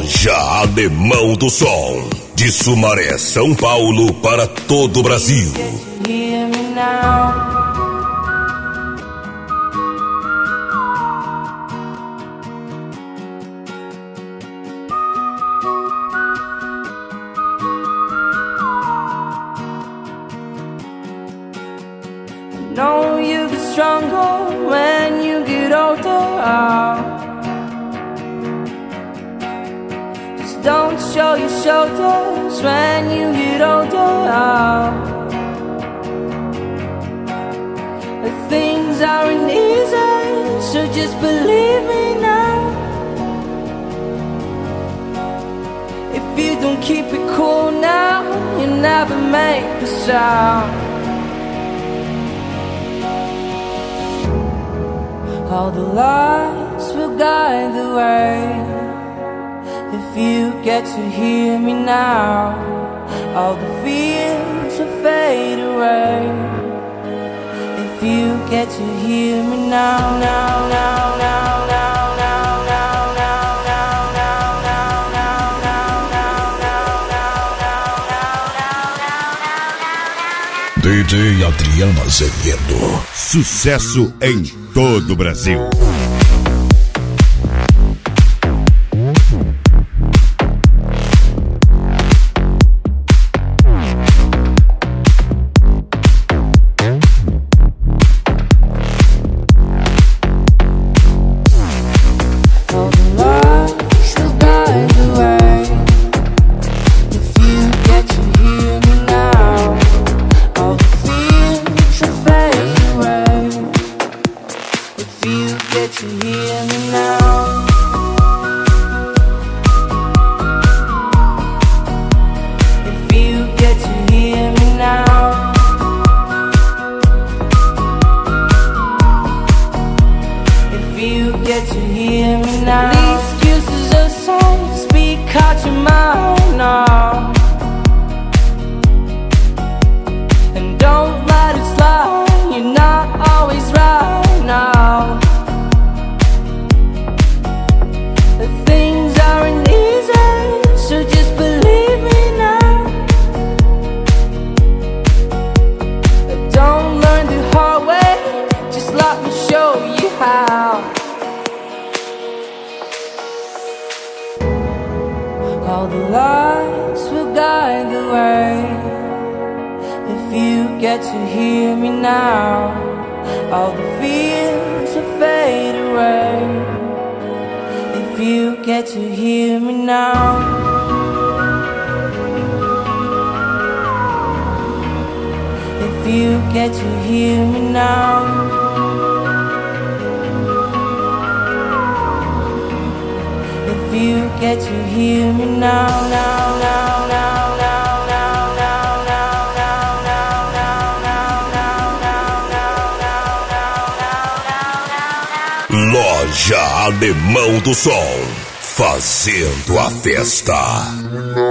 Loja Alemão do Som, de Sumaré, São Paulo, para todo o Brasil. Know you get stronger when you get older. Just don't show your shoulders when you get older. Things aren't easy, so just believe me now. If you don't keep it cool now, you never make a sound. All the lights will guide the way. If you get to hear me now, all the fears will fade away. If you get to hear me now, now, now, now, now, now, now, now, now, now, now, now, now, now, now, now, now. DJ Adriano Azevedo, sucesso em todo o Brasil. All the lights will guide the way. If you get to hear me now, all the fears will fade away. If you get to hear me now, if you get to hear me now, if you get to hear me now, now, now, now, now, now, now, now, now, now, now, now, now, now, now. Loja Alemão do Som, fazendo a festa.